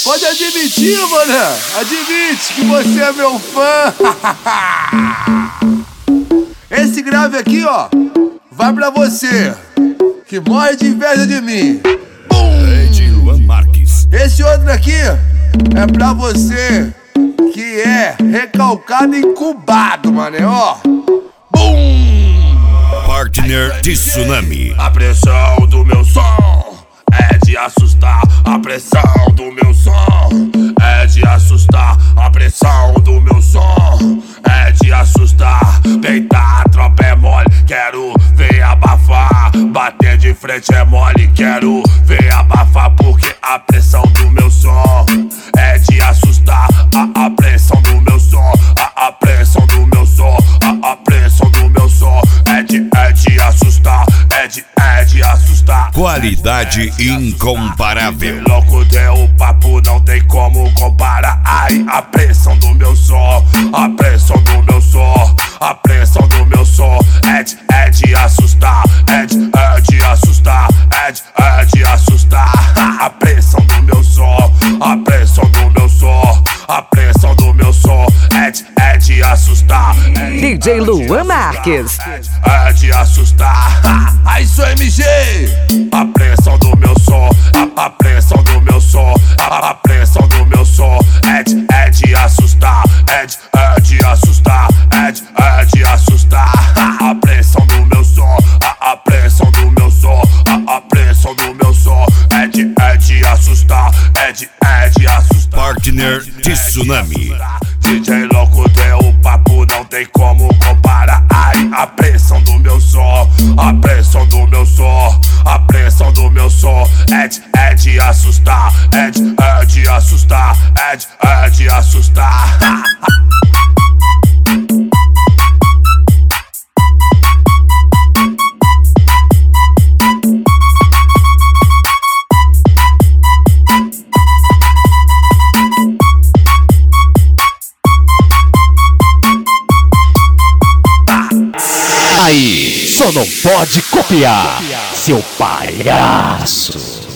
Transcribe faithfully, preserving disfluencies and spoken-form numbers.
Pode admitir, mané. Admite que você é meu fã. Esse grave aqui, ó, vai pra você que morre de inveja de mim. Ed Luan Marques. Esse outro aqui é pra você que é recalcado e incubado, mané, ó. Bum! Partner de Tsunami. A pressão do meu som é de assustar. A pressão do meu som é de assustar. A pressão do meu som é de assustar. Deitar, a tropa é mole, quero ver abafar. Bater de frente é mole, quero ver abafar. Porque a pressão do meu som é de assustar. A, a pressão do meu som, a, a pressão do meu som, a, a pressão do meu som é de, é de assustar, é de, é de assustar. Qualidade incomparável. Louco deu o papo, não tem como comparar. Ai, a pressão do meu som, a pressão do meu som, a pressão do meu som é de, é de assustar, é de, é de assustar, é de, é de assustar. A pressão do meu som, a pressão do meu som, a pressão do meu som é de, é de assustar. D J Luan Marques. É de assustar. Aí sou M G. A pressão do meu som, a, a pressão do meu som, a, a pressão do meu som é de, é de assustar, é de, é de assustar, é de, é de assustar. A pressão do meu som, a, a pressão do meu som, a, a pressão do meu som é de, é de assustar, é de, é de assustar. Partner de Tsunami. D J louco deu o papo, não tem como comparar. Ai, a pressão do meu som, a pressão do meu som, a pressão do meu som é de, é de assustar, é de, é de assustar, é de, é de assustar. Aí, só não pode copiar, seu palhaço.